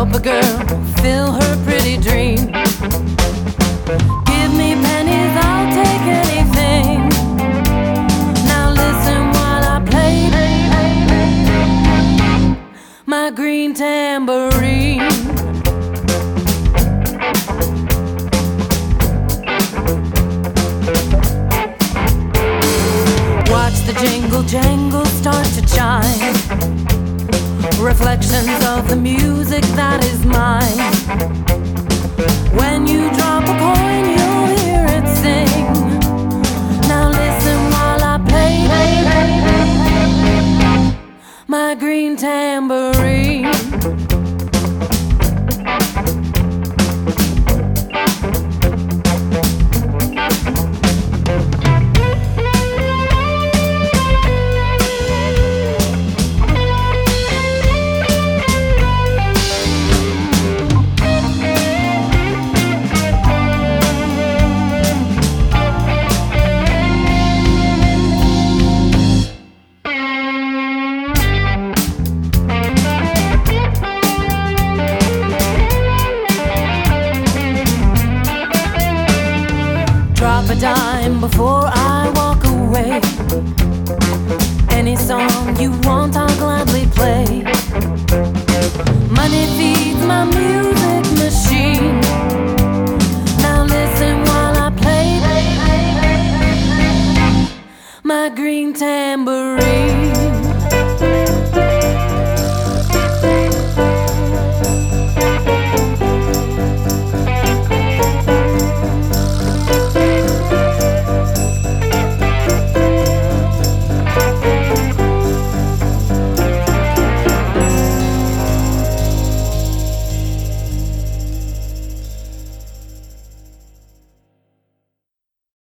help a girl fill her pretty dream. Give me pennies, I'll take anything. Now listen while I play my green tambourine. Watch the jingle jangle start to chime, reflections of the music that is mine. When you drop a coin, you'll hear it sing. Now listen while I play my green tambourine. Drop a dime before I walk away. Any song you want, I'll gladly play. Money feeds my music machine. Now listen while I play my green tambourine.